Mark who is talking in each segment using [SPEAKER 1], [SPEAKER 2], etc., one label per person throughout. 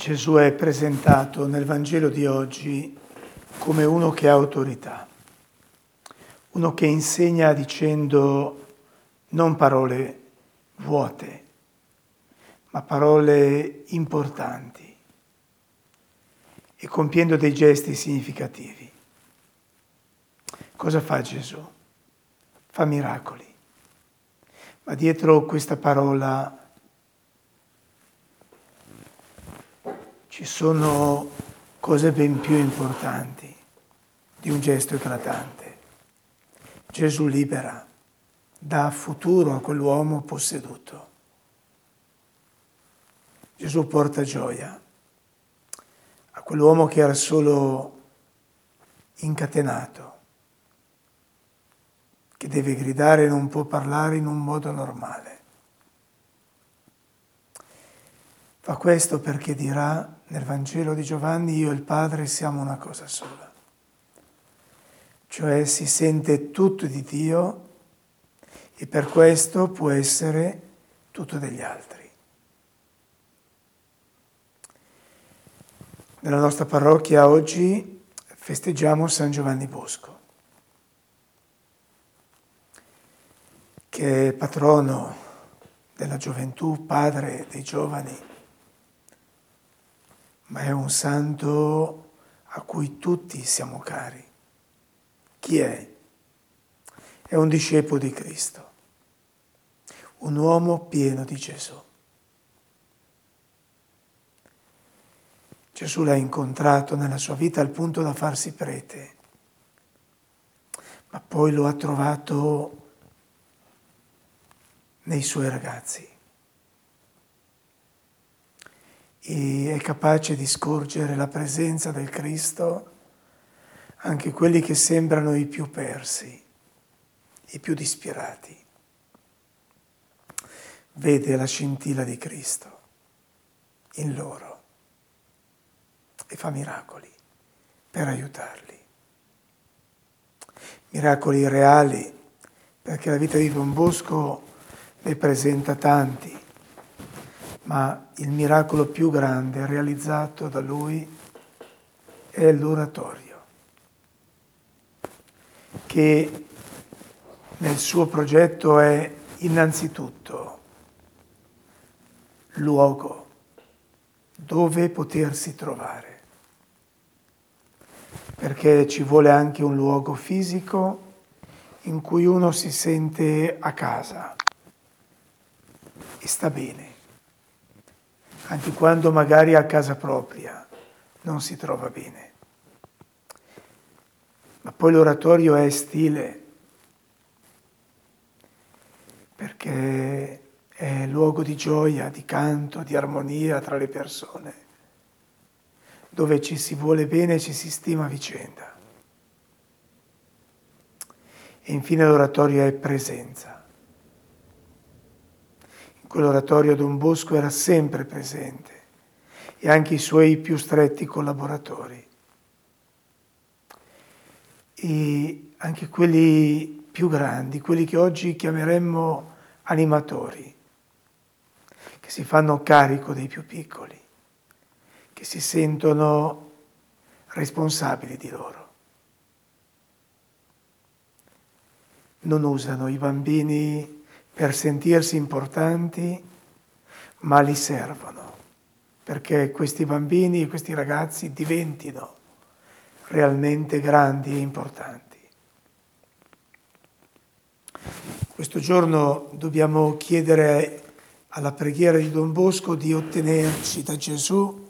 [SPEAKER 1] Gesù è presentato nel Vangelo di oggi come uno che ha autorità, uno che insegna dicendo non parole vuote, ma parole importanti e compiendo dei gesti significativi. Cosa fa Gesù? Fa miracoli, ma dietro questa parola ci sono cose ben più importanti di un gesto eclatante. Gesù libera, dà futuro a quell'uomo posseduto. Gesù porta gioia a quell'uomo che era solo incatenato, che deve gridare e non può parlare in un modo normale. Fa questo perché dirà nel Vangelo di Giovanni: io e il Padre siamo una cosa sola. Cioè si sente tutto di Dio e per questo può essere tutto degli altri. Nella nostra parrocchia oggi festeggiamo San Giovanni Bosco, che è patrono della gioventù, padre dei giovani, ma è un santo a cui tutti siamo cari. Chi è? È un discepolo di Cristo, un uomo pieno di Gesù. Gesù l'ha incontrato nella sua vita al punto da farsi prete, ma poi lo ha trovato nei suoi ragazzi e è capace di scorgere la presenza del Cristo anche quelli che sembrano i più persi, i più disperati. Vede la scintilla di Cristo in loro e fa miracoli per aiutarli. Miracoli reali, perché la vita di Don Bosco ne presenta tanti, ma il miracolo più grande realizzato da lui è l'oratorio, che nel suo progetto è innanzitutto luogo dove potersi trovare, perché ci vuole anche un luogo fisico in cui uno si sente a casa e sta bene, anche quando magari a casa propria non si trova bene. Ma poi l'oratorio è stile, perché è luogo di gioia, di canto, di armonia tra le persone, dove ci si vuole bene e ci si stima a vicenda. E infine l'oratorio è presenza. In quell'oratorio Don Bosco era sempre presente e anche i suoi più stretti collaboratori. E anche quelli più grandi, quelli che oggi chiameremmo animatori, che si fanno carico dei più piccoli, che si sentono responsabili di loro. Non usano i bambini per sentirsi importanti, ma li servono, perché questi bambini e questi ragazzi diventino realmente grandi e importanti. Questo giorno dobbiamo chiedere alla preghiera di Don Bosco di ottenerci da Gesù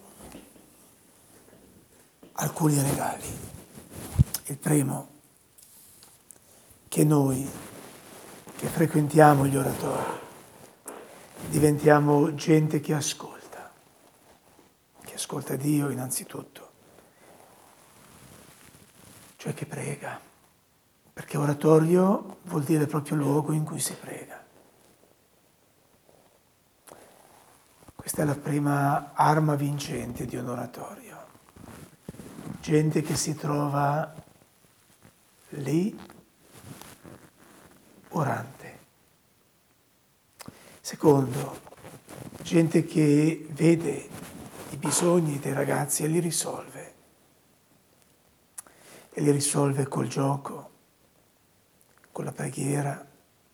[SPEAKER 1] alcuni regali. Il primo, che noi che frequentiamo gli oratori diventiamo gente che ascolta Dio innanzitutto, cioè che prega, perché oratorio vuol dire proprio luogo in cui si prega. Questa è la prima arma vincente di un oratorio. Gente che si trova lì orante. Secondo, gente che vede bisogni dei ragazzi e li risolve. E li risolve col gioco, con la preghiera,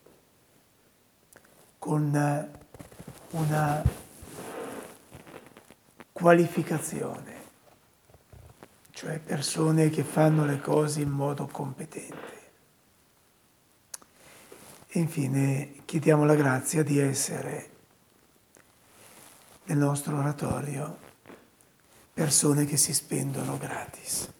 [SPEAKER 1] con una qualificazione, cioè persone che fanno le cose in modo competente. E infine chiediamo la grazia di essere nel nostro oratorio persone che si spendono gratis.